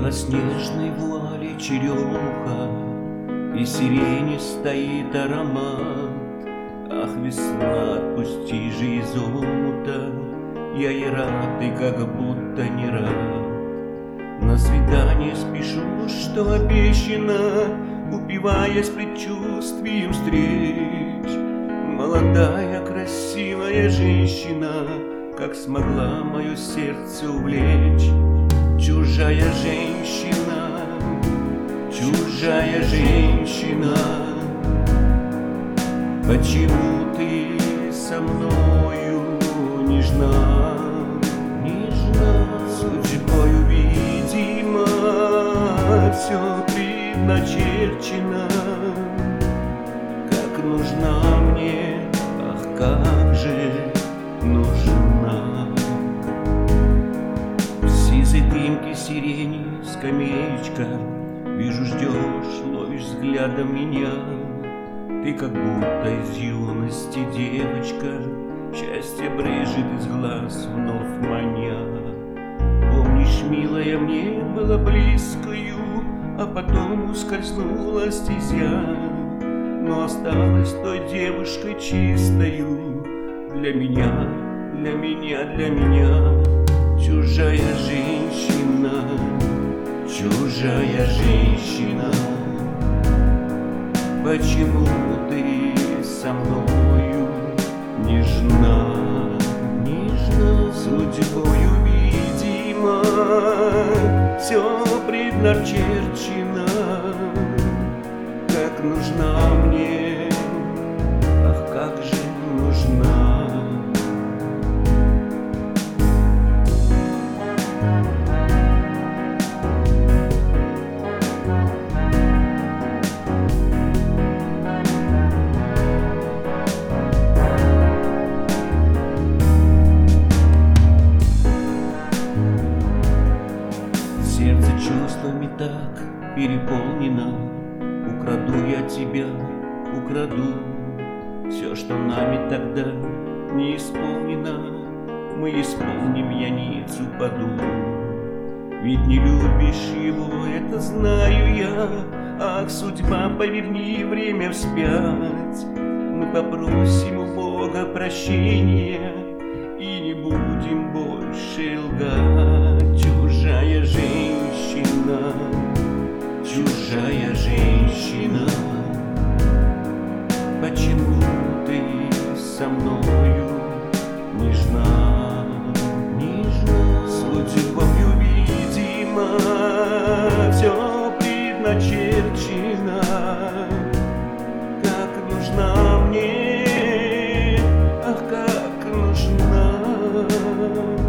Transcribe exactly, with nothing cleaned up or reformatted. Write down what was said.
белоснежной вуали черемуха, и сирени стоит аромат. Ах, весна, отпусти же из омута, я и рад, и как будто не рад. На свидание спешу, что обещано, упиваясь предчувствием встреч. Молодая, красивая женщина, как смогла мое сердце увлечь. Чужая женщина, чужая женщина, почему ты со мною нежна, нежна? Судьбою, видимо, все предначерчено. Как нужна мне, ах, как же нужна. В сизой дымке сирени скамеечка, вижу, ждешь, ловишь взглядом меня. Ты как будто из юности девочка, счастье брызжет из глаз, вновь маня. Помнишь, милая, мне было близкою, а потом ускользнула стезя. Но осталась той девушкой чистою, для меня, для меня, для меня. Чужая женщина, чужая женщина, почему ты со мною нежна, нежна? Судьбою, видимо, все предначерчено. Как нужна мне, ах, как же нужна. Сердце чувствами так переполнено. Украду я тебя, украду все, что нами тогда не исполнено. Мы исполним яницу поду. Ведь не любишь его, это знаю я. Ах, судьба, поверни время вспять. Мы попросим у Бога прощения и не будем больше лгать. Чужая женщина, чужая женщина, почему ты со мною нежна, нежна? Судьбою, видимо, все предначерчено. Как нужна мне, ах, как нужна.